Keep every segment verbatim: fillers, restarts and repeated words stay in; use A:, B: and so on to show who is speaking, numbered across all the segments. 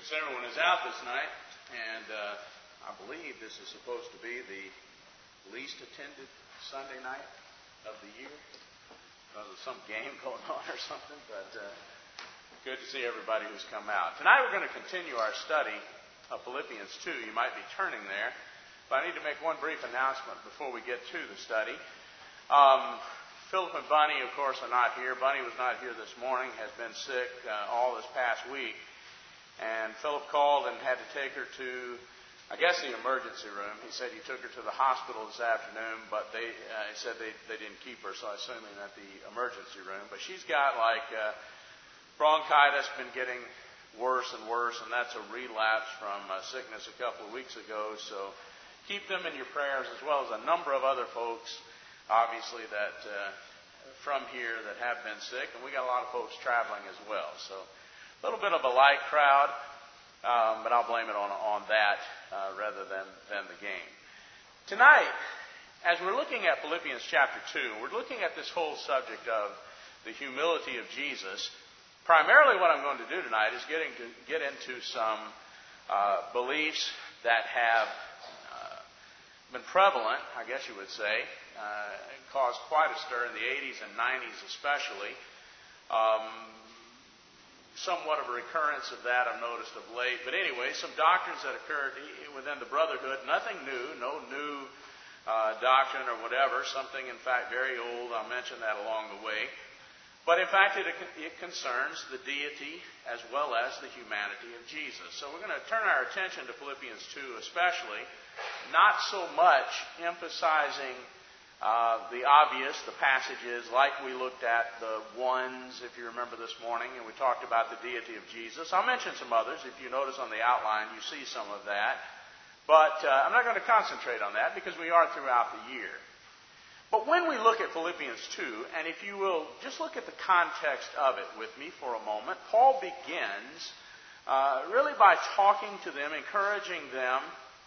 A: Since everyone is out this night, and uh, I believe this is supposed to be the least attended Sunday night of the year, because of some game going on or something, but uh, good to see everybody who's come out. Tonight we're going to continue our study of Philippians two. You might be turning there, but I need to make one brief announcement before we get to the study. Um, Philip and Bunny, of course, are not here. Bunny was not here this morning, has been sick uh, all this past week. And Philip called and had to take her to, I guess, the emergency room. He said he took her to the hospital this afternoon, but they uh, he said they, they didn't keep her, so I assume in at the emergency room. But she's got, like, uh, bronchitis, been getting worse and worse, and that's a relapse from uh, sickness a couple of weeks ago. So keep them in your prayers, as well as a number of other folks, obviously, that uh, from here that have been sick. And we got a lot of folks traveling as well. So a little bit of a light crowd, um, but I'll blame it on, on that uh, rather than, than the game. Tonight, as we're looking at Philippians chapter two, we're looking at this whole subject of the humility of Jesus. Primarily what I'm going to do tonight is getting to get into some uh, beliefs that have uh, been prevalent, I guess you would say, uh, caused quite a stir in the eighties and nineties especially. Um, Somewhat of a recurrence of that I've noticed of late. But anyway, some doctrines that occurred within the brotherhood, nothing new, no new uh, doctrine or whatever, something in fact very old. I'll mention that along the way. But in fact, it, it concerns the deity as well as the humanity of Jesus. So we're going to turn our attention to Philippians two especially, not so much emphasizing Uh, the obvious, the passages, like we looked at the ones, if you remember this morning, and we talked about the deity of Jesus. I'll mention some others. If you notice on the outline, you see some of that. But uh, I'm not going to concentrate on that because we are throughout the year. But when we look at Philippians two, and if you will just look at the context of it with me for a moment, Paul begins uh, really by talking to them, encouraging them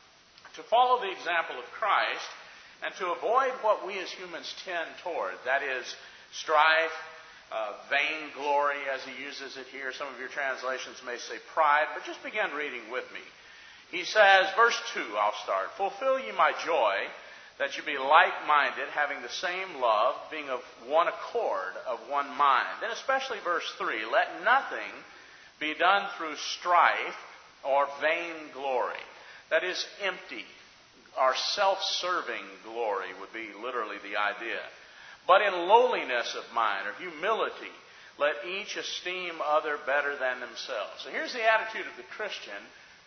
A: to follow the example of Christ, and to avoid what we as humans tend toward, that is, strife, uh, vainglory, as he uses it here. Some of your translations may say pride, but just begin reading with me. He says, verse two, I'll start, "Fulfill ye my joy, that you be like-minded, having the same love, being of one accord, of one mind." Then especially verse three, "Let nothing be done through strife or vainglory," that is, empty, our self-serving glory would be literally the idea. "But in lowliness of mind," or humility, "let each esteem other better than themselves." So here's the attitude of the Christian,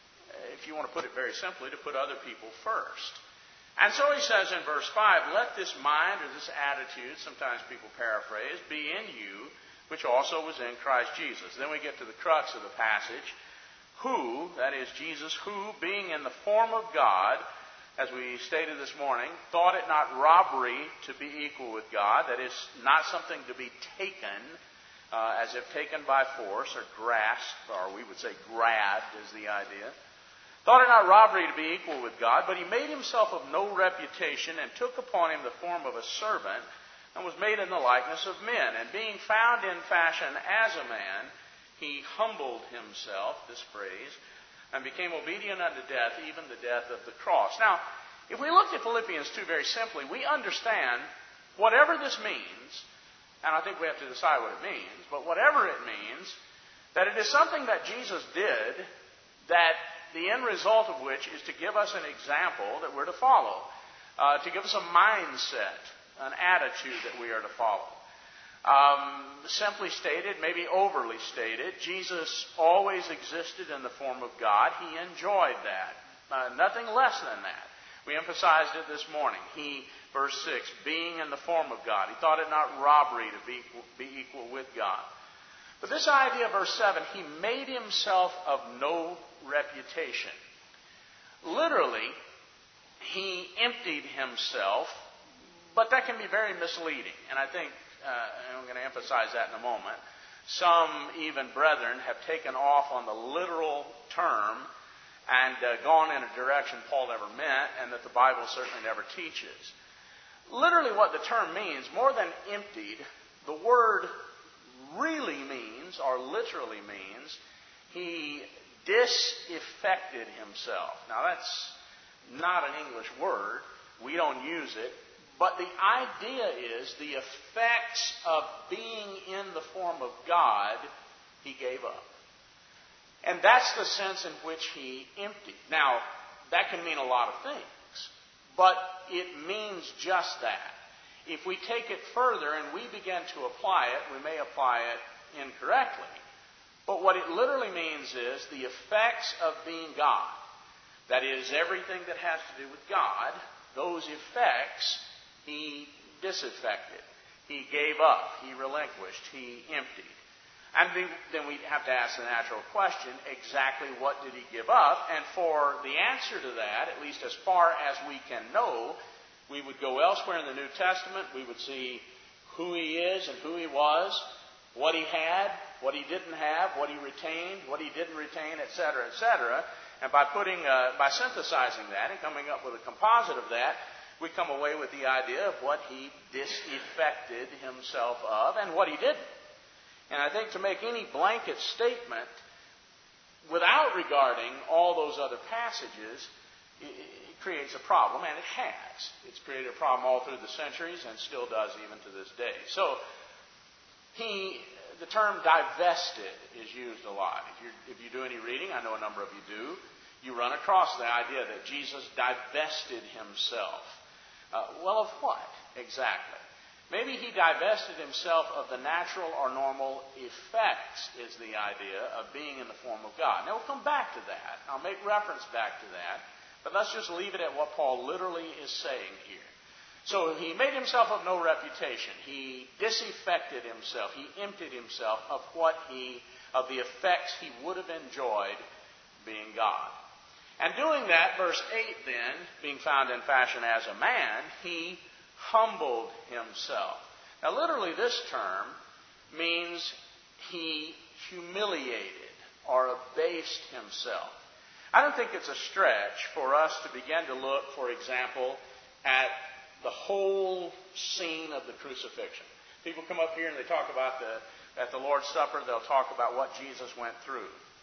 A: if you want to put it very simply, to put other people first. And so he says in verse five, "Let this mind," or this attitude, sometimes people paraphrase, "be in you, which also was in Christ Jesus." Then we get to the crux of the passage. "Who," that is Jesus, "who, being in the form of God," as we stated this morning, "thought it not robbery to be equal with God," that is, not something to be taken uh, as if taken by force or grasped, or we would say grabbed is the idea. "Thought it not robbery to be equal with God, but he made himself of no reputation, and took upon him the form of a servant, and was made in the likeness of men. And being found in fashion as a man, he humbled himself," this phrase, "and became obedient unto death, even the death of the cross." Now, if we look at Philippians two very simply, we understand whatever this means, and I think we have to decide what it means, but whatever it means, that it is something that Jesus did, that the end result of which is to give us an example that we're to follow, uh, to give us a mindset, an attitude that we are to follow. Um, simply stated, maybe overly stated, Jesus always existed in the form of God. He enjoyed that. Uh, nothing less than that. We emphasized it this morning. He, verse six, being in the form of God. He thought it not robbery to be equal, be equal with God. But this idea, verse seven, he made himself of no reputation. Literally, he emptied himself, but that can be very misleading. And I think Uh, and I'm going to emphasize that in a moment. Some, even brethren, have taken off on the literal term and uh, gone in a direction Paul never meant, and that the Bible certainly never teaches. Literally what the term means, more than emptied, the word really means, or literally means, he disaffected himself. Now that's not an English word. We don't use it. But the idea is the effects of being in the form of God, he gave up. And that's the sense in which he emptied. Now, that can mean a lot of things, but it means just that. If we take it further and we begin to apply it, we may apply it incorrectly. But what it literally means is the effects of being God. That is, everything that has to do with God, those effects he disaffected. He gave up. He relinquished. He emptied. And then we have to ask the natural question, exactly what did he give up? And for the answer to that, at least as far as we can know, we would go elsewhere in the New Testament. We would see who he is and who he was, what he had, what he didn't have, what he retained, what he didn't retain, et cetera, et cetera. And by putting, uh, by synthesizing that and coming up with a composite of that, we come away with the idea of what he disaffected himself of and what he didn't. And I think to make any blanket statement without regarding all those other passages, it, it creates a problem, and it has. It's created a problem all through the centuries and still does even to this day. So, he, the term divested is used a lot. If you if you do any reading, I know a number of you do, you run across the idea that Jesus divested himself. Uh, well, of what exactly? Maybe he divested himself of the natural or normal effects, is the idea of being in the form of God. Now, we'll come back to that. I'll make reference back to that. But let's just leave it at what Paul literally is saying here. So he made himself of no reputation. He disaffected himself. He emptied himself of what he, of the effects he would have enjoyed being God. And doing that, verse eight then, being found in fashion as a man, he humbled himself. Now, literally, this term means he humiliated or abased himself. I don't think it's a stretch for us to begin to look, for example, at the whole scene of the crucifixion. People come up here and they talk about the, at the Lord's Supper, they'll talk about what Jesus went through.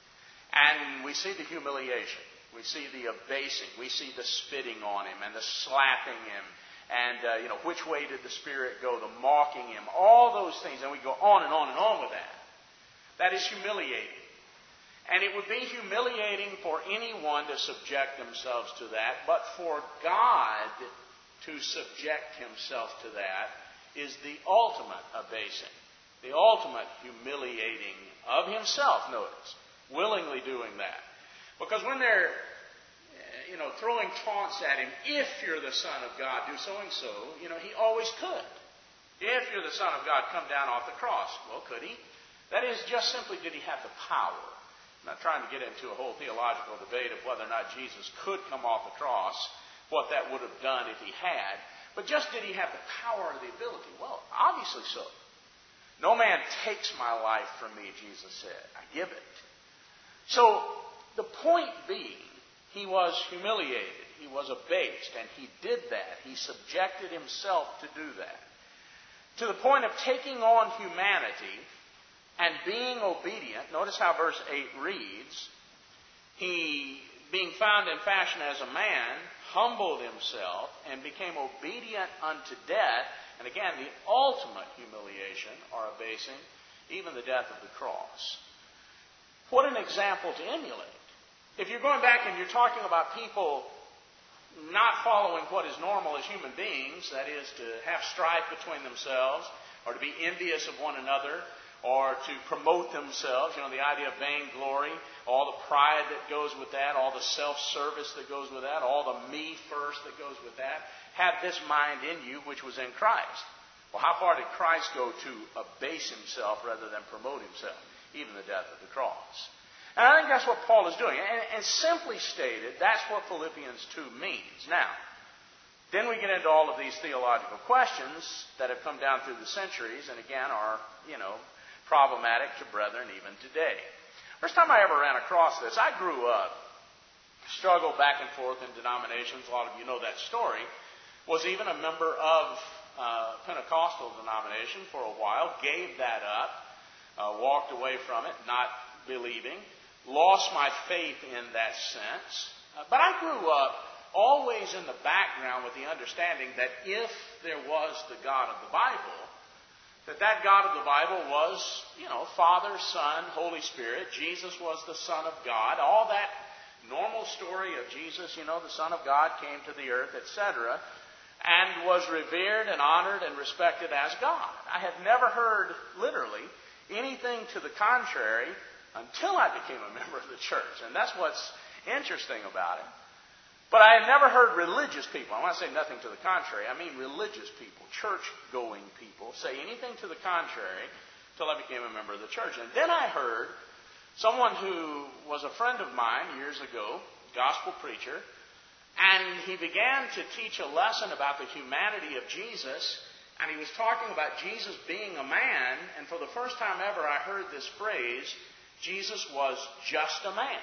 A: And we see the humiliation. We see the abasing. We see the spitting on him and the slapping him. And, uh, you know, which way did the Spirit go? The mocking him. All those things. And we go on and on and on with that. That is humiliating. And it would be humiliating for anyone to subject themselves to that. But for God to subject himself to that is the ultimate abasing. The ultimate humiliating of himself, notice. Willingly doing that. Because when they're you know, throwing taunts at him, if you're the Son of God, do so and so, you know, he always could. If you're the Son of God, come down off the cross. Well, could he? That is, just simply, did he have the power? I'm not trying to get into a whole theological debate of whether or not Jesus could come off the cross, what that would have done if he had. But just did he have the power or the ability? Well, obviously so. No man takes my life from me, Jesus said. I give it. So, the point being, he was humiliated. He was abased. And he did that. He subjected himself to do that. To the point of taking on humanity and being obedient. Notice how verse eight reads. He, being found in fashion as a man, humbled himself and became obedient unto death. And again, the ultimate humiliation or abasing, even the death of the cross. What an example to emulate. If you're going back and you're talking about people not following what is normal as human beings, that is to have strife between themselves, or to be envious of one another, or to promote themselves, you know, the idea of vainglory, all the pride that goes with that, all the self-service that goes with that, all the me first that goes with that, have this mind in you which was in Christ. Well, how far did Christ go to abase himself rather than promote himself? Even the death of the cross. And I think that's what Paul is doing. And, and simply stated, that's what Philippians two means. Now, then we get into all of these theological questions that have come down through the centuries and again are, you know, problematic to brethren even today. First time I ever ran across this, I grew up, struggled back and forth in denominations. A lot of you know that story. Was even a member of uh, Pentecostal denomination for a while, gave that up, uh, walked away from it, not believing. lost my faith in that sense. Uh, but I grew up always in the background with the understanding that if there was the God of the Bible, that that God of the Bible was, you know, Father, Son, Holy Spirit. Jesus was the Son of God. All that normal story of Jesus, you know, the Son of God came to the earth, et cetera, and was revered and honored and respected as God. I had never heard, literally, anything to the contrary until I became a member of the church. And that's what's interesting about it. But I had never heard religious people, I want to say nothing to the contrary, I mean religious people, church-going people, say anything to the contrary until I became a member of the church. And then I heard someone who was a friend of mine years ago, gospel preacher, and he began to teach a lesson about the humanity of Jesus, and he was talking about Jesus being a man, and for the first time ever I heard this phrase, Jesus was just a man.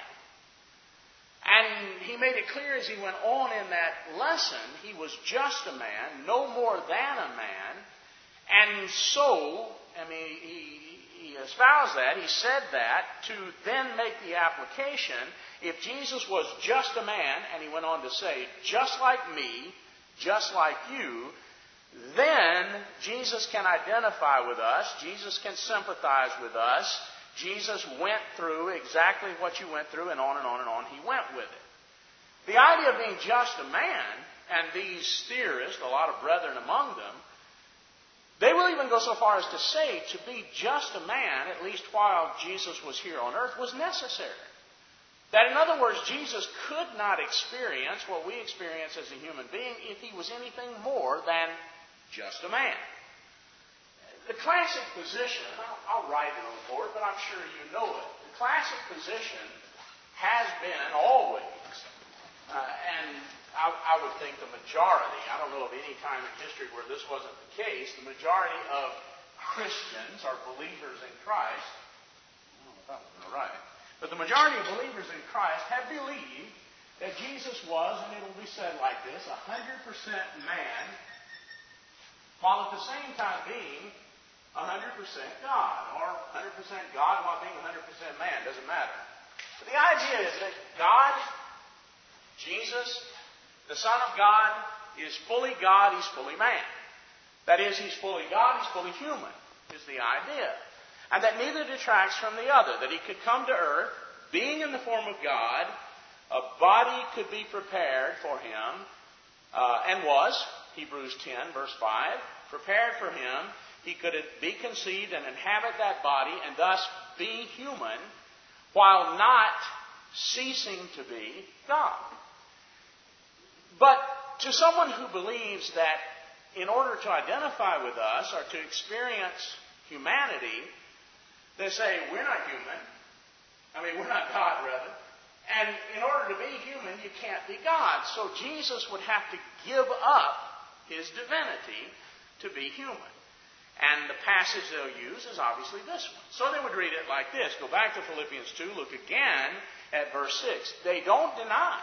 A: And he made it clear as he went on in that lesson, he was just a man, no more than a man. And so, I mean, he, he espoused that, he said that, to then make the application, if Jesus was just a man, and he went on to say, just like me, just like you, then Jesus can identify with us, Jesus can sympathize with us, Jesus went through exactly what you went through, and on and on and on he went with it. The idea of being just a man, and these theorists, a lot of brethren among them, they will even go so far as to say to be just a man, at least while Jesus was here on earth, was necessary. That in other words, Jesus could not experience what we experience as a human being if he was anything more than just a man. The classic position, I'll, I'll write it on the board, but I'm sure you know it. The classic position has been always, uh, and I, I would think the majority, I don't know of any time in history where this wasn't the case, the majority of Christians or believers in Christ, I don't know if that was right, but the majority of believers in Christ have believed that Jesus was, and it will be said like this, one hundred percent man, while at the same time being one hundred percent God, or one hundred percent God while being one hundred percent man. Doesn't matter. But the idea is that God, Jesus, the Son of God, is fully God, he's fully man. That is, he's fully God, he's fully human, is the idea. And that neither detracts from the other. That he could come to earth, being in the form of God, a body could be prepared for him, uh, and was, Hebrews ten, verse five, prepared for him. He could be conceived and inhabit that body and thus be human while not ceasing to be God. But to someone who believes that in order to identify with us or to experience humanity, they say, we're not human. I mean, we're not God, rather. And in order to be human, you can't be God. So Jesus would have to give up his divinity to be human. And the passage they'll use is obviously this one. So they would read it like this. Go back to Philippians two. Look again at verse six. They don't deny.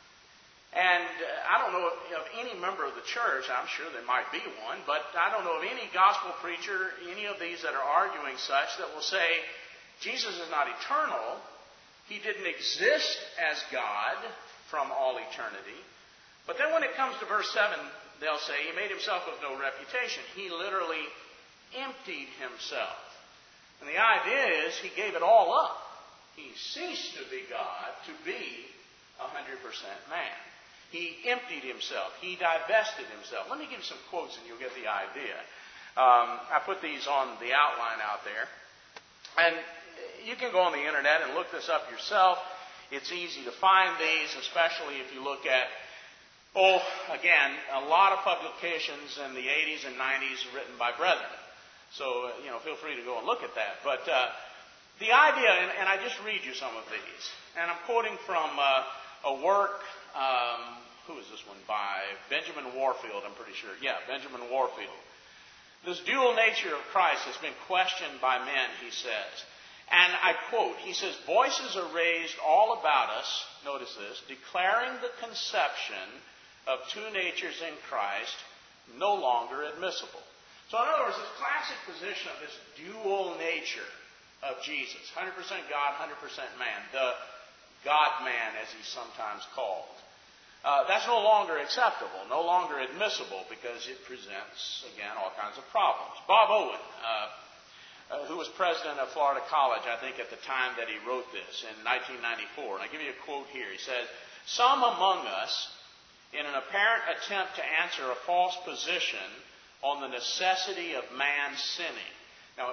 A: And uh, I don't know of any member of the church, I'm sure there might be one, but I don't know of any gospel preacher, any of these that are arguing such, that will say, Jesus is not eternal. He didn't exist as God from all eternity. But then when it comes to verse seven, they'll say, he made himself of no reputation. He literally emptied himself. And the idea is he gave it all up. He ceased to be God to be one hundred percent man. He emptied himself. He divested himself. Let me give you some quotes and you'll get the idea. Um, I put these on the outline out there. And you can go on the internet and look this up yourself. It's easy to find these, especially if you look at Oh, again, a lot of publications in the eighties and nineties written by brethren. So, uh, you know, feel free to go and look at that. But uh, the idea, and, and I just read you some of these, and I'm quoting from uh, a work, um, who is this one by? Benjamin Warfield, I'm pretty sure. Yeah, Benjamin Warfield. This dual nature of Christ has been questioned by men, he says. And I quote, he says, voices are raised all about us, notice this, declaring the conception of two natures in Christ no longer admissible. So in other words, this classic position of this dual nature of Jesus. one hundred percent God, one hundred percent man. The God-man, as he's sometimes called. Uh, that's no longer acceptable, no longer admissible, because it presents, again, all kinds of problems. Bob Owen, uh, uh, who was president of Florida College, I think, at the time that he wrote this, in nineteen ninety-four, and I give you a quote here. He says, "Some among us, in an apparent attempt to answer a false position on the necessity of man sinning." Now,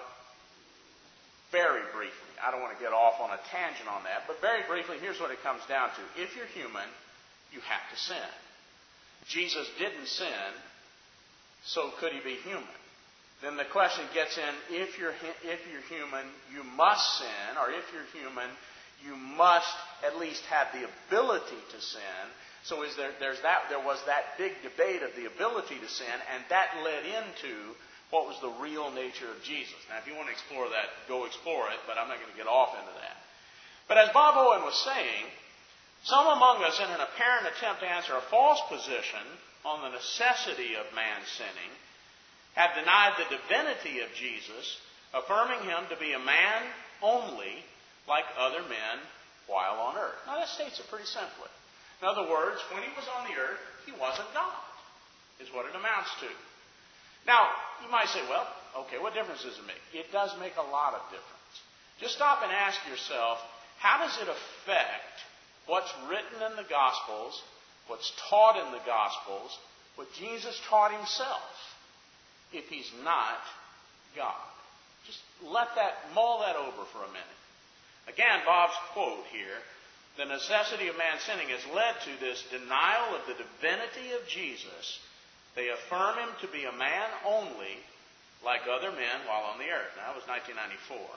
A: very briefly, I don't want to get off on a tangent on that, but very briefly, here's what it comes down to. If you're human, you have to sin. Jesus didn't sin, so could he be human? Then the question gets in, if you're, if you're human, you must sin, or if you're human, you must at least have the ability to sin. So is there, there's that, there was that big debate of the ability to sin, and that led into what was the real nature of Jesus. Now, if you want to explore that, go explore it, but I'm not going to get off into that. But as Bob Owen was saying, some among us, in an apparent attempt to answer a false position on the necessity of man sinning, have denied the divinity of Jesus, affirming him to be a man only like other men while on earth. Now, that states it pretty simply. In other words, when he was on the earth, he wasn't God, is what it amounts to. Now, you might say, well, okay, what difference does it make? It does make a lot of difference. Just stop and ask yourself, how does it affect what's written in the Gospels, what's taught in the Gospels, what Jesus taught himself, if he's not God? Just let that, mull that over for a minute. Again, Bob's quote here, the necessity of man sinning has led to this denial of the divinity of Jesus. They affirm him to be a man only, like other men, while on the earth. Now, that was nineteen ninety-four.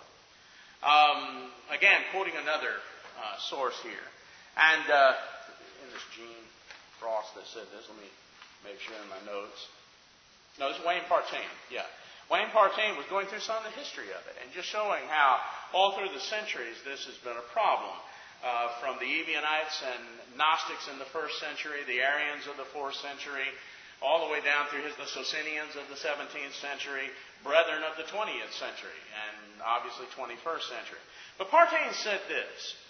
A: Um, again, quoting another uh, source here. And uh, in this Gene Frost that said this, let me make sure in my notes. No, this is Wayne Partain. Yeah. Wayne Partain was going through some of the history of it and just showing how all through the centuries this has been a problem. Uh, from the Ebionites and Gnostics in the first century, the Arians of the fourth century, all the way down through his, the Socinians of the seventeenth century, Brethren of the twentieth century, and obviously twenty-first century. But Partain said this: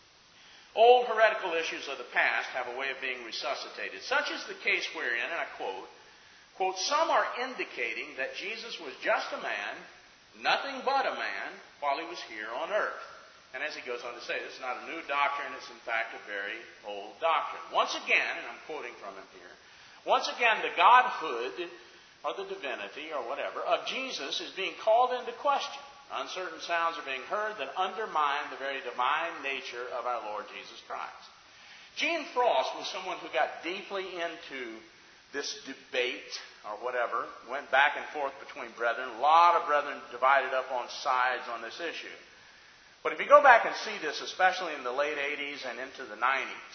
A: old heretical issues of the past have a way of being resuscitated. Such is the case wherein, and I quote, quote, some are indicating that Jesus was just a man, nothing but a man, while he was here on earth. And as he goes on to say, this is not a new doctrine, it's in fact a very old doctrine. Once again, and I'm quoting from him here, once again the godhood, or the divinity, or whatever, of Jesus is being called into question. Uncertain sounds are being heard that undermine the very divine nature of our Lord Jesus Christ. Gene Frost was someone who got deeply into this debate, or whatever, went back and forth between brethren. A lot of brethren divided up on sides on this issue. But if you go back and see this, especially in the late eighties and into the nineties,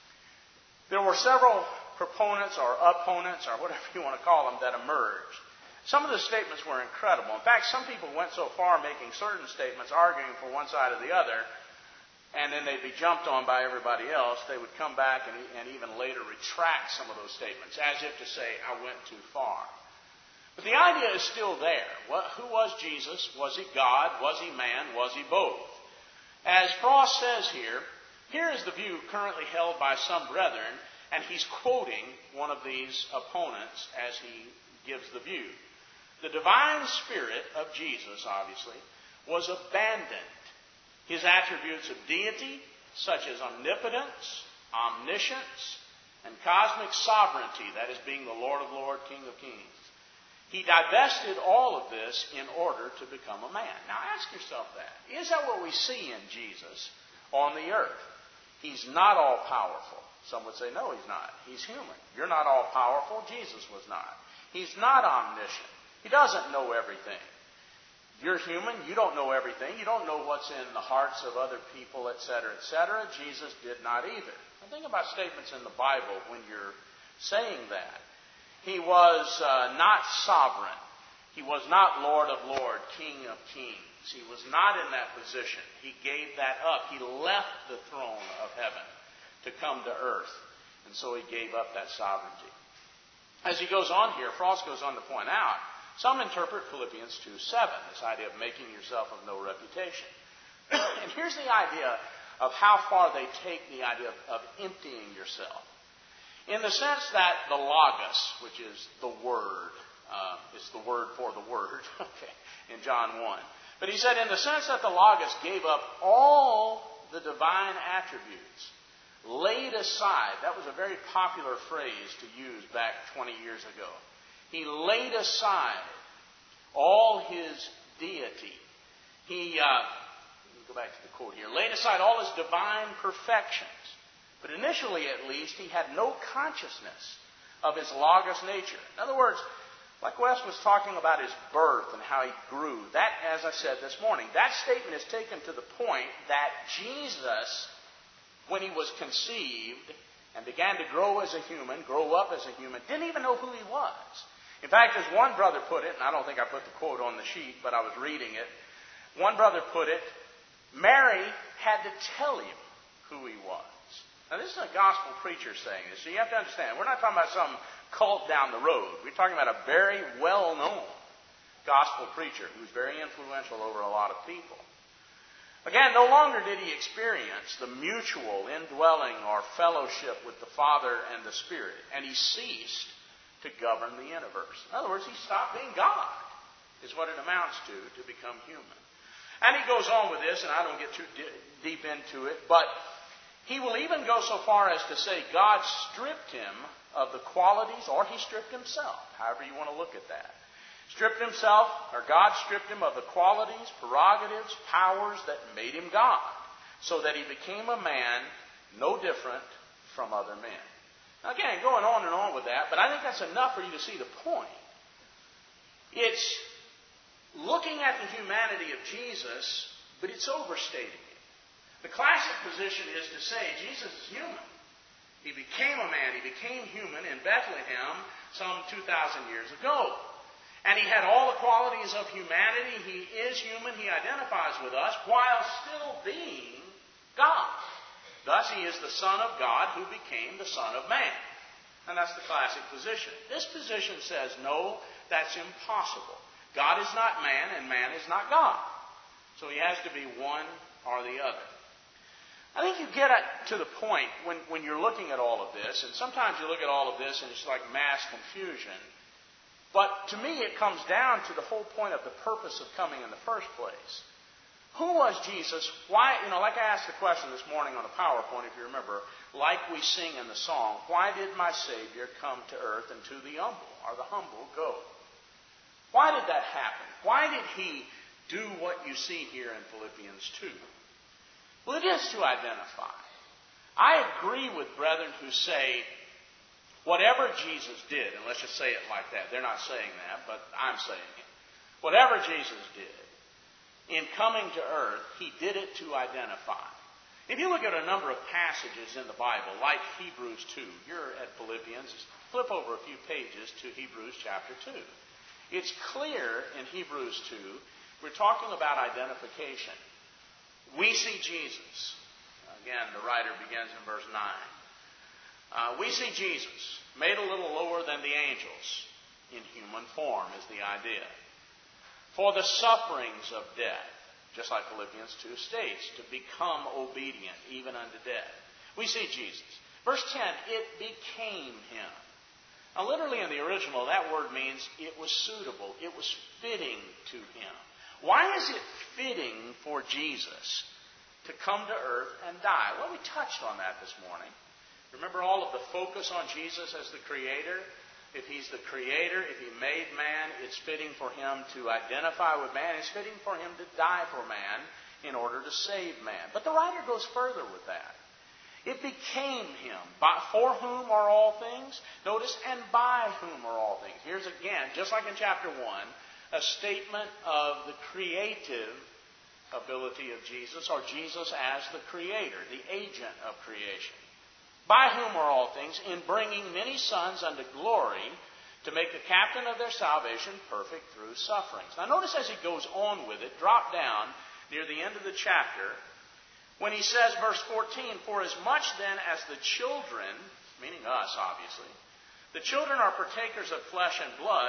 A: there were several proponents or opponents, or whatever you want to call them, that emerged. Some of the statements were incredible. In fact, some people went so far making certain statements, arguing for one side or the other, and then they'd be jumped on by everybody else. They would come back and, and even later retract some of those statements, as if to say, I went too far. But the idea is still there. What, who was Jesus? Was he God? Was he man? Was he both? As Frost says here, here is the view currently held by some brethren, and he's quoting one of these opponents as he gives the view. The divine spirit of Jesus, obviously, was abandoned. His attributes of deity, such as omnipotence, omniscience, and cosmic sovereignty, that is being the Lord of Lords, King of Kings, he divested all of this in order to become a man. Now ask yourself that. Is that what we see in Jesus on the earth? He's not all powerful. Some would say, no, he's not. He's human. You're not all powerful. Jesus was not. He's not omniscient. He doesn't know everything. You're human. You don't know everything. You don't know what's in the hearts of other people, et cetera, et cetera. Jesus did not either. Now think about statements in the Bible when you're saying that. He was uh, not sovereign. He was not Lord of Lords, King of Kings. He was not in that position. He gave that up. He left the throne of heaven to come to earth. And so he gave up that sovereignty. As he goes on here, Frost goes on to point out Some interpret Philippians two seven, this idea of making yourself of no reputation. And here's the idea of how far they take the idea of, of emptying yourself. In the sense that the Logos, which is the Word, uh, is the word for the Word, okay, in John one. But he said in the sense that the Logos gave up all the divine attributes, laid aside, that was a very popular phrase to use back twenty years ago. He laid aside all his deity. He, uh, let me go back to the quote here, laid aside all his divine perfections. But initially, at least, he had no consciousness of his Logos nature. In other words, like Wes was talking about his birth and how he grew, that, as I said this morning, that statement is taken to the point that Jesus, when he was conceived and began to grow as a human, grow up as a human, didn't even know who he was. In fact, as one brother put it, and I don't think I put the quote on the sheet, but I was reading it, one brother put it, Mary had to tell him who he was. Now, this is a gospel preacher saying this, so you have to understand, we're not talking about some cult down the road. We're talking about a very well-known gospel preacher who's very influential over a lot of people. Again, no longer did he experience the mutual indwelling or fellowship with the Father and the Spirit, and he ceased to govern the universe. In other words, he stopped being God, is what it amounts to, to become human. And he goes on with this, and I don't get too d- deep into it, but he will even go so far as to say God stripped him of the qualities, or he stripped himself, however you want to look at that. Stripped himself, or God stripped him of the qualities, prerogatives, powers that made him God, so that he became a man no different from other men. Now again, going on and on with that, but I think that's enough for you to see the point. It's looking at the humanity of Jesus, but it's overstating it. The classic position is to say Jesus is human. He became a man. He became human in Bethlehem some two thousand years ago. And he had all the qualities of humanity. He is human. He identifies with us while still being God. Thus, he is the Son of God who became the Son of Man. And that's the classic position. This position says, no, that's impossible. God is not man, and man is not God. So he has to be one or the other. I think you get to the point when, when you're looking at all of this, and sometimes you look at all of this and it's like mass confusion, but to me it comes down to the whole point of the purpose of coming in the first place. Who was Jesus? Why, you know, like I asked the question this morning on the PowerPoint, if you remember, like we sing in the song, why did my Savior come to earth and to the humble, or the humble, go? Why did that happen? Why did he do what you see here in Philippians two? Well, it is to identify. I agree with brethren who say, whatever Jesus did, and let's just say it like that. They're not saying that, but I'm saying it. Whatever Jesus did in coming to earth, he did it to identify. If you look at a number of passages in the Bible, like Hebrews two, you're at Philippians, flip over a few pages to Hebrews chapter two. It's clear in Hebrews two, we're talking about identification. We see Jesus. Again, the writer begins in verse nine. Uh, we see Jesus, made a little lower than the angels, in human form is the idea. For the sufferings of death, just like Philippians two states, to become obedient even unto death. We see Jesus. Verse ten, it became him. Now literally in the original, that word means it was suitable. It was fitting to him. Why is it fitting for Jesus to come to earth and die? Well, we touched on that this morning. Remember all of the focus on Jesus as the Creator? If He's the Creator, if He made man, it's fitting for Him to identify with man. It's fitting for Him to die for man in order to save man. But the writer goes further with that. It became Him, by, for whom are all things. Notice, and by whom are all things. Here's again, just like in chapter one, a statement of the creative ability of Jesus, or Jesus as the Creator, the agent of creation. By whom are all things, in bringing many sons unto glory, to make the captain of their salvation perfect through sufferings. Now notice as he goes on with it, drop down near the end of the chapter, when he says, verse fourteen, for as much then as the children, meaning us obviously, the children are partakers of flesh and blood,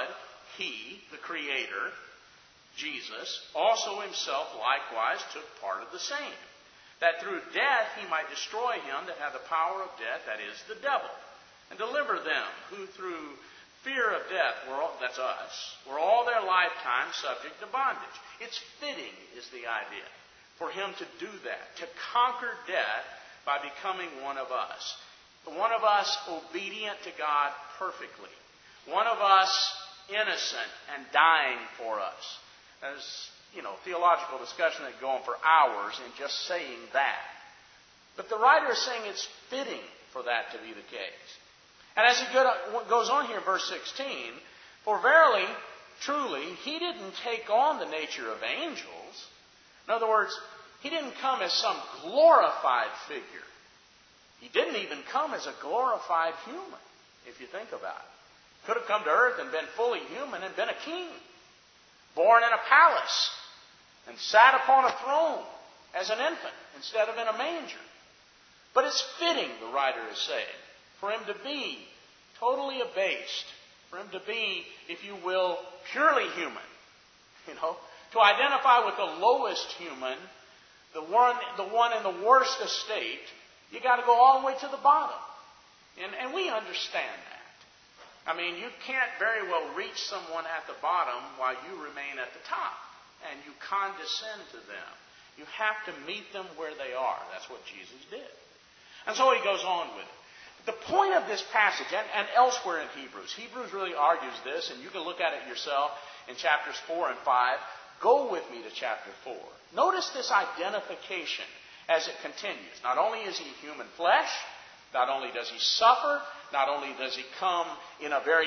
A: he, the Creator, Jesus, also himself likewise took part of the same, that through death he might destroy him that had the power of death, that is, the devil, and deliver them who through fear of death, were all, that's us, were all their lifetime subject to bondage. It's fitting, is the idea, for him to do that, to conquer death by becoming one of us. One of us obedient to God perfectly. One of us innocent and dying for us. There's, you know, theological discussion that go on for hours in just saying that. But the writer is saying it's fitting for that to be the case. And as he goes on here in verse sixteen, for verily, truly, he didn't take on the nature of angels. In other words, he didn't come as some glorified figure. He didn't even come as a glorified human, if you think about it. Could have come to earth and been fully human and been a king. Born in a palace and sat upon a throne as an infant instead of in a manger. But it's fitting, the writer is saying, for him to be totally abased, for him to be, if you will, purely human. You know, to identify with the lowest human, the one, the one in the worst estate, you got to go all the way to the bottom. And, and we understand that. I mean, you can't very well reach someone at the bottom while you remain at the top. And you condescend to them. You have to meet them where they are. That's what Jesus did. And so he goes on with it. The point of this passage, and, and elsewhere in Hebrews, Hebrews really argues this, and you can look at it yourself in chapters four and five. Go with me to chapter four. Notice this identification as it continues. Not only is he human flesh, not only does he suffer, not only does he come in a very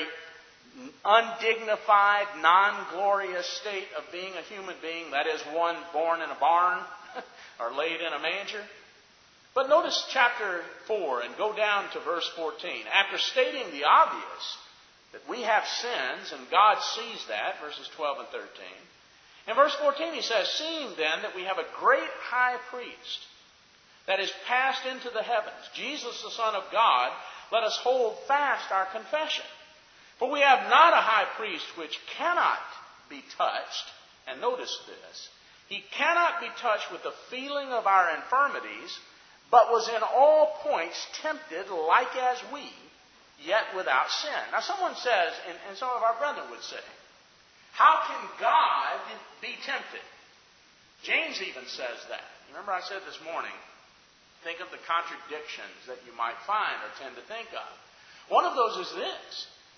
A: undignified, non-glorious state of being a human being, that is, one born in a barn or laid in a manger. But notice chapter four and go down to verse fourteen. After stating the obvious, that we have sins and God sees that, verses twelve and thirteen. In verse fourteen he says, seeing then that we have a great high priest that is passed into the heavens, Jesus the Son of God, let us hold fast our confession. For we have not a high priest which cannot be touched, and notice this, he cannot be touched with the feeling of our infirmities, but was in all points tempted like as we, yet without sin. Now someone says, and, and some of our brethren would say, how can God be tempted? James even says that. Remember I said this morning, think of the contradictions that you might find or tend to think of. One of those is this.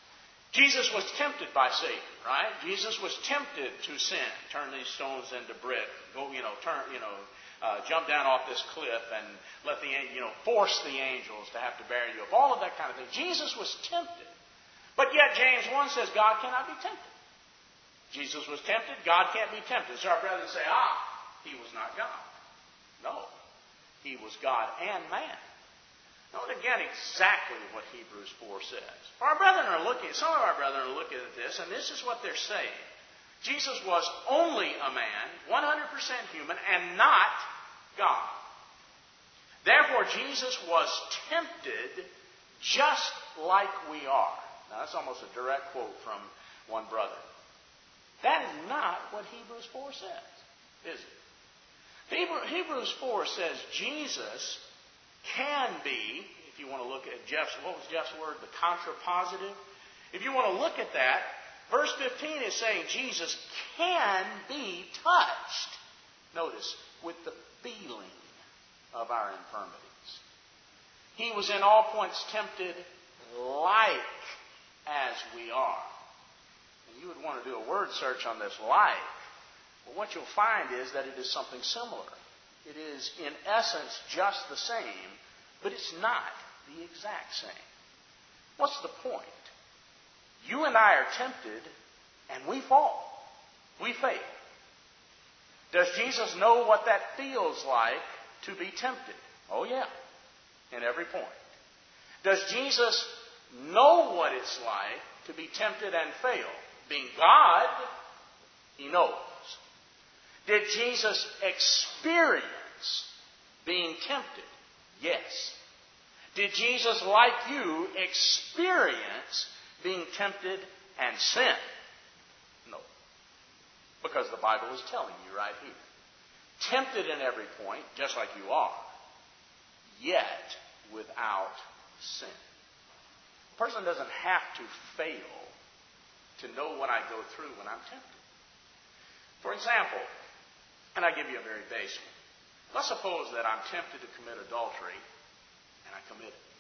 A: Jesus was tempted by Satan, right? Jesus was tempted to sin. Turn these stones into bread. Go, you know, turn, you know, uh, jump down off this cliff and let the, you know, force the angels to have to bear you up. All of that kind of thing. Jesus was tempted. But yet James one says God cannot be tempted. Jesus was tempted. God can't be tempted. So our brothers say, ah, he was not God. No. He was God and man. Note again exactly what Hebrews four says. Our brethren are looking, some of our brethren are looking at this, and this is what they're saying. Jesus was only a man, one hundred percent human, and not God. Therefore, Jesus was tempted just like we are. Now, that's almost a direct quote from one brother. That is not what Hebrews four says, is it? Hebrews four says Jesus can be, if you want to look at Jeff's, what was Jeff's word? The contrapositive. If you want to look at that, verse fifteen is saying Jesus can be touched. Notice, with the feeling of our infirmities. He was in all points tempted like as we are. And you would want to do a word search on this like. But what you'll find is that it is something similar. It is, in essence, just the same, but it's not the exact same. What's the point? You and I are tempted, and we fall. We fail. Does Jesus know what that feels like to be tempted? Oh, yeah. In every point. Does Jesus know what it's like to be tempted and fail? Being God, he knows. Did Jesus experience being tempted? Yes. Did Jesus, like you, experience being tempted and sin? Because the Bible is telling you right here. Tempted in every point, just like you are, yet without sin. A person doesn't have to fail to know what I go through when I'm tempted. For example, and I give you a very basic one. Let's suppose that I'm tempted to commit adultery, and I commit it.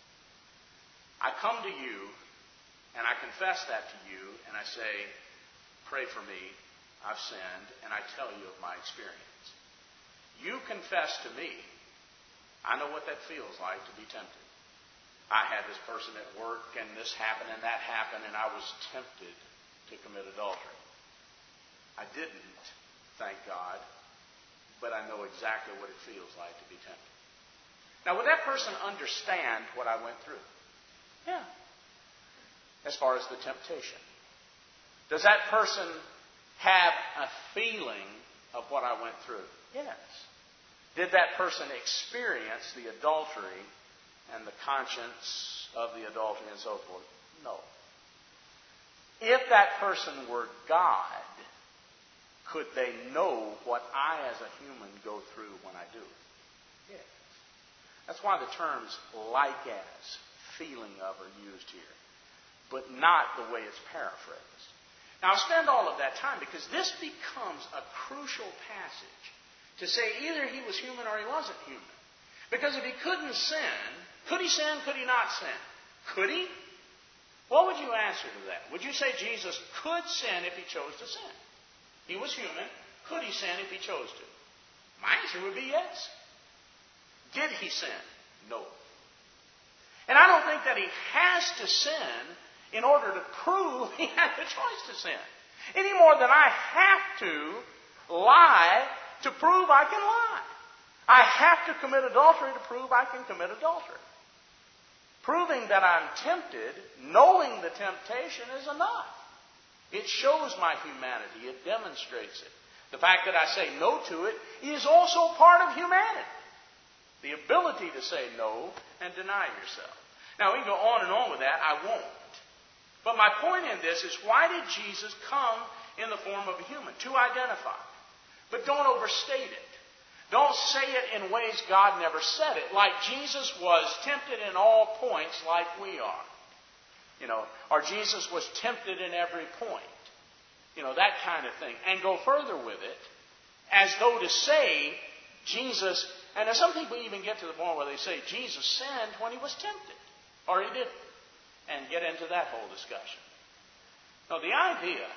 A: I come to you, and I confess that to you, and I say, pray for me, I've sinned, and I tell you of my experience. You confess to me, I know what that feels like to be tempted. I had this person at work, and this happened, and that happened, and I was tempted to commit adultery. I didn't, thank God, but I know exactly what it feels like to be tempted. Now, would that person understand what I went through? Yeah. As far as the temptation. Does that person have a feeling of what I went through? Yes. Did that person experience the adultery and the conscience of the adultery and so forth? No. If that person were God, could they know what I as a human go through when I do it? Yes. That's why the terms like as, feeling of are used here, but not the way it's paraphrased. Now, I'll spend all of that time because this becomes a crucial passage to say either he was human or he wasn't human. Because if he couldn't sin, could he sin? Could he not sin? Could he? What would you answer to that? Would you say Jesus could sin if he chose to sin? He was human. Could he sin if he chose to? My answer would be yes. Did he sin? No. And I don't think that he has to sin in order to prove he had the choice to sin. Any more than I have to lie to prove I can lie. I have to commit adultery to prove I can commit adultery. Proving that I'm tempted, knowing the temptation is enough. It shows my humanity. It demonstrates it. The fact that I say no to it is also part of humanity. The ability to say no and deny yourself. Now, we can go on and on with that. I won't. But my point in this is, why did Jesus come in the form of a human? To identify. But don't overstate it. Don't say it in ways God never said it. Like Jesus was tempted in all points like we are. You know, or Jesus was tempted in every point. You know, that kind of thing. And go further with it, as though to say Jesus, and some people even get to the point where they say Jesus sinned when he was tempted. Or he didn't. And get into that whole discussion. No, the idea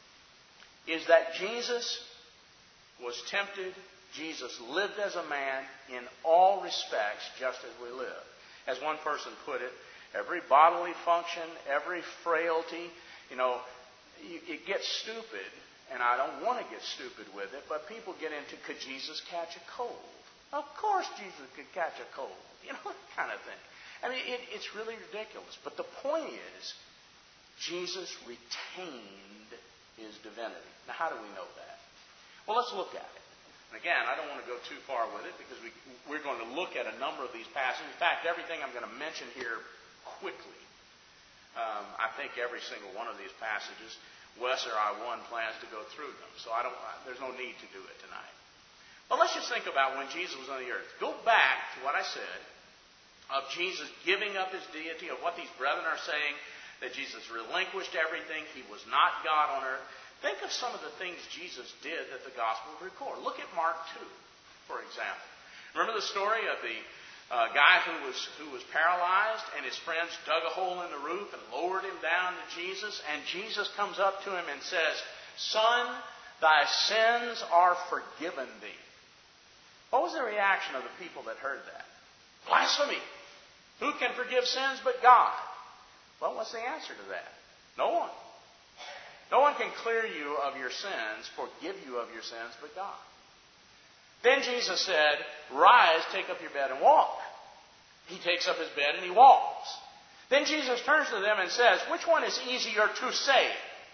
A: is that Jesus was tempted. Jesus lived as a man in all respects just as we live. As one person put it, every bodily function, every frailty, you know, it gets stupid, and I don't want to get stupid with it, but people get into, could Jesus catch a cold? Of course Jesus could catch a cold. You know, that kind of thing. I mean, it, it's really ridiculous. But the point is, Jesus retained his divinity. Now, how do we know that? Well, let's look at it. And again, I don't want to go too far with it because we, we're going to look at a number of these passages. In fact, everything I'm going to mention here quickly. Um, I think every single one of these passages, Wes or I, one plans to go through them. So I don't. There's no need to do it tonight. But let's just think about when Jesus was on the earth. Go back to what I said of Jesus giving up his deity, of what these brethren are saying, that Jesus relinquished everything. He was not God on earth. Think of some of the things Jesus did that the Gospels record. Look at Mark two, for example. Remember the story of the uh, guy who was who was paralyzed, and his friends dug a hole in the roof and lowered him down to Jesus, and Jesus comes up to him and says, "Son, thy sins are forgiven thee." What was the reaction of the people that heard that? Blasphemy! Who can forgive sins but God? Well, what's the answer to that? No one. No one can clear you of your sins, forgive you of your sins, but God. Then Jesus said, "Rise, take up your bed and walk." He takes up his bed and he walks. Then Jesus turns to them and says, which one is easier to say?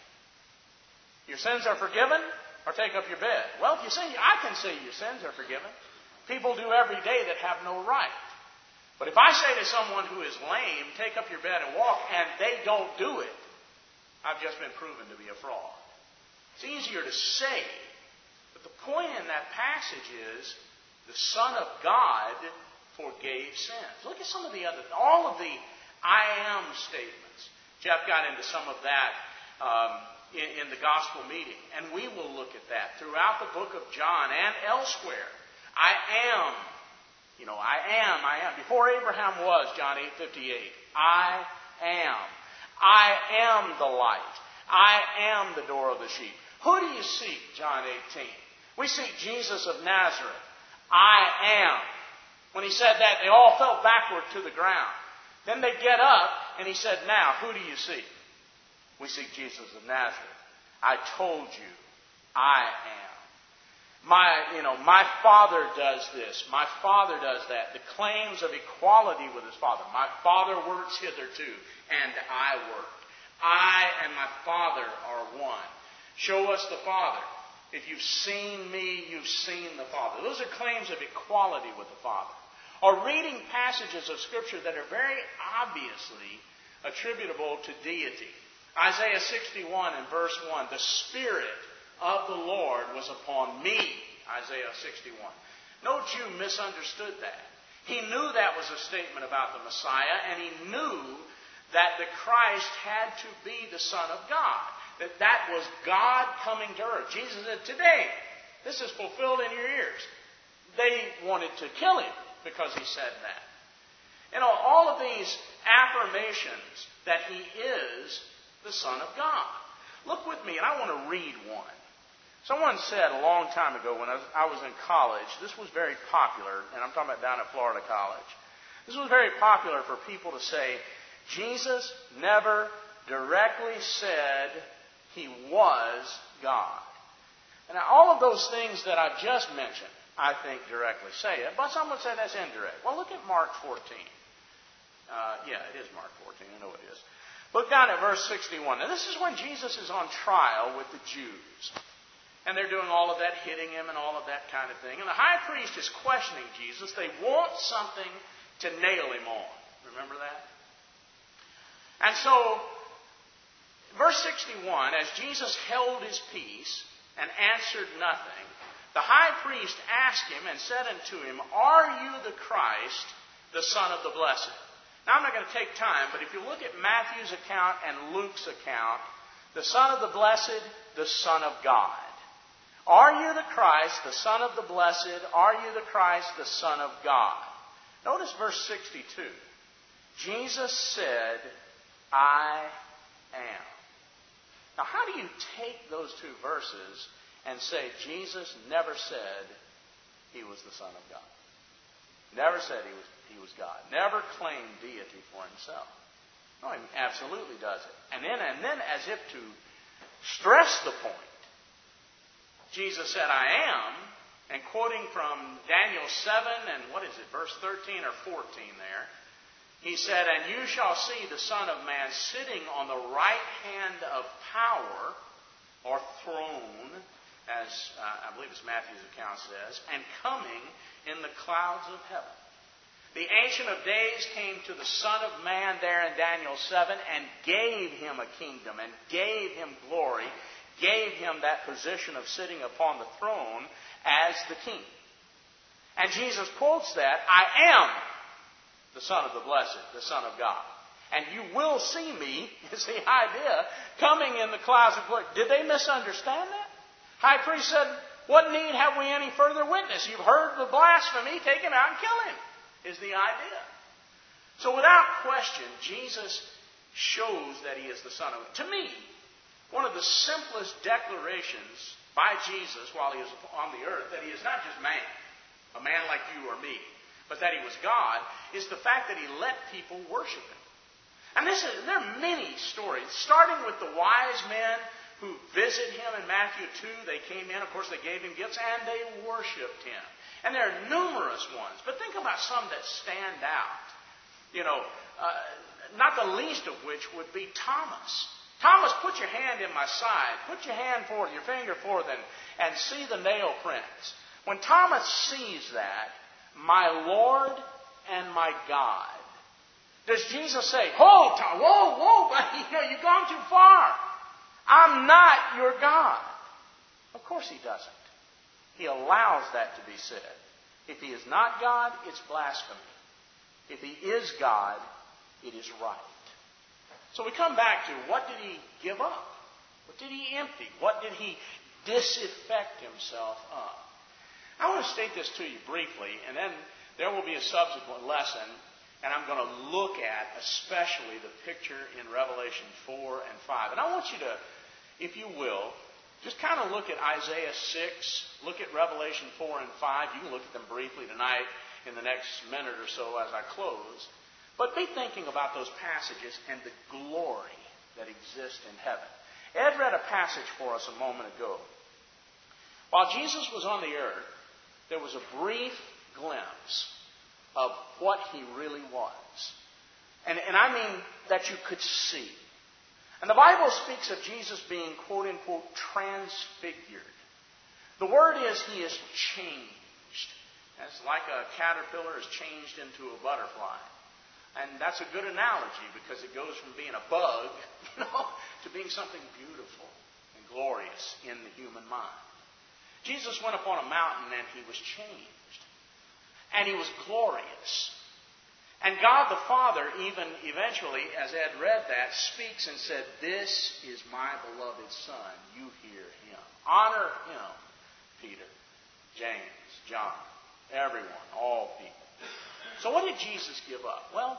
A: Your sins are forgiven, or take up your bed? Well, if you say, I can say your sins are forgiven. People do every day that have no right. But if I say to someone who is lame, take up your bed and walk, and they don't do it, I've just been proven to be a fraud. It's easier to say. But the point in that passage is the Son of God forgave sins. Look at some of the other, all of the I am statements. Jeff got into some of that um, in, in the gospel meeting. And we will look at that throughout the book of John and elsewhere. I am. You know, I am, I am. Before Abraham was, John eight fifty-eight. I am. I am the light. I am the door of the sheep. Who do you seek, John eighteen? We seek Jesus of Nazareth. I am. When he said that, they all fell backward to the ground. Then they get up, and he said, now, who do you seek? We seek Jesus of Nazareth. I told you, I am. My, you know, my Father does this. My Father does that. The claims of equality with his Father. My Father works hitherto, and I work. I and my Father are one. Show us the Father. If you've seen me, you've seen the Father. Those are claims of equality with the Father. Or reading passages of Scripture that are very obviously attributable to deity. Isaiah sixty-one and verse one. The Spirit of the Lord was upon me. Isaiah sixty-one. No Jew misunderstood that. He knew that was a statement about the Messiah, and he knew that the Christ had to be the Son of God. That that was God coming to earth. Jesus said, today, this is fulfilled in your ears. They wanted to kill him because he said that. You know, all of these affirmations that he is the Son of God. Look with me, and I want to read one. Someone said a long time ago when I was, I was in college, this was very popular, and I'm talking about down at Florida College. This was very popular for people to say, Jesus never directly said he was God. And now, all of those things that I've just mentioned, I think directly say it, but some would say that's indirect. Well, look at Mark fourteen. Uh, yeah, it is Mark fourteen. I know it is. Look down at verse sixty-one. Now, this is when Jesus is on trial with the Jews. And they're doing all of that, hitting him and all of that kind of thing. And the high priest is questioning Jesus. They want something to nail him on. Remember that? And so, verse sixty-one, as Jesus held his peace and answered nothing, the high priest asked him and said unto him, are you the Christ, the Son of the Blessed? Now, I'm not going to take time, but if you look at Matthew's account and Luke's account, the Son of the Blessed, the Son of God. Are you the Christ, the Son of the Blessed? Are you the Christ, the Son of God? Notice verse sixty-two. Jesus said, I am. Now, how do you take those two verses and say Jesus never said he was the Son of God? Never said he was, he was God. Never claimed deity for himself. No, he absolutely does it. And then, and then as if to stress the point, Jesus said, I am, and quoting from Daniel seven and what is it, verse thirteen or fourteen there, he said, and you shall see the Son of Man sitting on the right hand of power, or throne, as uh, I believe it's Matthew's account says, and coming in the clouds of heaven. The Ancient of Days came to the Son of Man there in Daniel seven and gave him a kingdom and gave him glory, gave him that position of sitting upon the throne as the king. And Jesus quotes that, I am the Son of the Blessed, the Son of God. And you will see me, is the idea, coming in the clouds of glory. Did they misunderstand that? High priest said, what need have we any further witness? You've heard the blasphemy, take him out and kill him, is the idea. So without question, Jesus shows that he is the Son of God. To me, one of the simplest declarations by Jesus while he was on the earth, that he is not just man, a man like you or me, but that he was God, is the fact that he let people worship him. And this is, there are many stories, starting with the wise men who visit him in Matthew two. They came in, of course, they gave him gifts, and they worshipped him. And there are numerous ones, but think about some that stand out. You know, uh, not the least of which would be Thomas. Thomas, put your hand in my side. Put your hand forth, your finger forth, and, and see the nail prints. When Thomas sees that, my Lord and my God, does Jesus say, whoa, Tom, whoa, whoa, buddy, you know, you've gone too far. I'm not your God. Of course he doesn't. He allows that to be said. If he is not God, it's blasphemy. If he is God, it is right. So we come back to, what did he give up? What did he empty? What did he disinfect himself of? I want to state this to you briefly, and then there will be a subsequent lesson, and I'm going to look at especially the picture in Revelation four and five. And I want you to, if you will, just kind of look at Isaiah six, look at Revelation four and five. You can look at them briefly tonight in the next minute or so as I close. But be thinking about those passages and the glory that exists in heaven. Ed read a passage for us a moment ago. While Jesus was on the earth, there was a brief glimpse of what he really was. And, and I mean that you could see. And the Bible speaks of Jesus being, quote unquote, transfigured. The word is he is changed. It's like a caterpillar is changed into a butterfly. And that's a good analogy because it goes from being a bug, you know, to being something beautiful and glorious in the human mind. Jesus went up on a mountain and he was changed. And he was glorious. And God the Father, even eventually, as Ed read that, speaks and said, "This is my beloved Son. You hear him." Honor him, Peter, James, John, everyone, all people. So what did Jesus give up? Well,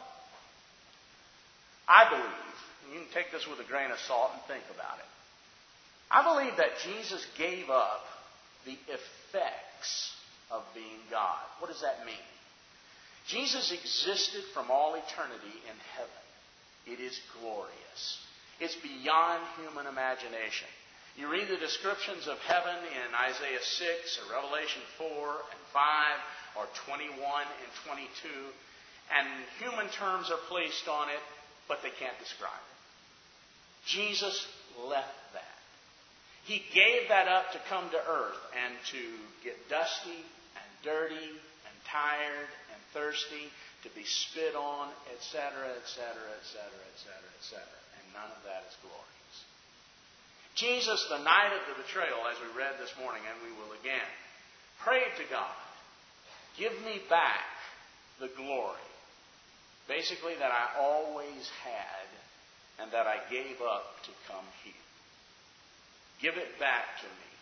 A: I believe, and you can take this with a grain of salt and think about it. I believe that Jesus gave up the effects of being God. What does that mean? Jesus existed from all eternity in heaven. It is glorious. It's beyond human imagination. You read the descriptions of heaven in Isaiah six or Revelation four and five or twenty-one and twenty-two, and human terms are placed on it, but they can't describe it. Jesus left that. He gave that up to come to earth and to get dusty and dirty and tired and thirsty, to be spit on, et cetera, et cetera, et cetera, et cetera, et cetera. And none of that is glorious. Jesus, the night of the betrayal, as we read this morning, and we will again, prayed to God, "Give me back the glory, basically, that I always had and that I gave up to come here. Give it back to me."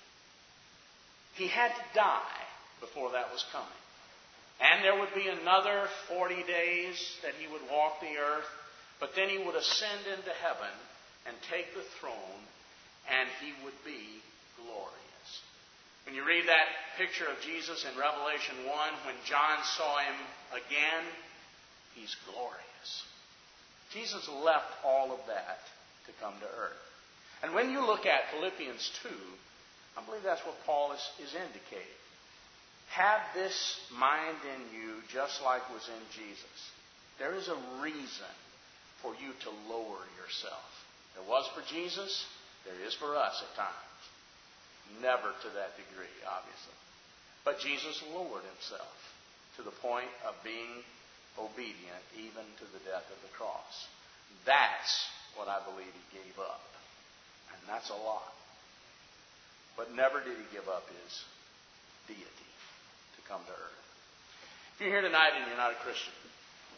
A: He had to die before that was coming. And there would be another forty days that he would walk the earth, but then he would ascend into heaven and take the throne, and he would be glorious. When you read that picture of Jesus in Revelation one, when John saw him again, he's glorious. Jesus left all of that to come to earth. And when you look at Philippians two, I believe that's what Paul is, is indicating. Have this mind in you just like was in Jesus. There is a reason for you to lower yourself. There was for Jesus, there is for us at times. Never to that degree, obviously. But Jesus lowered himself to the point of being obedient even to the death of the cross. That's what I believe he gave up. And that's a lot. But never did he give up his deity to come to earth. If you're here tonight and you're not a Christian,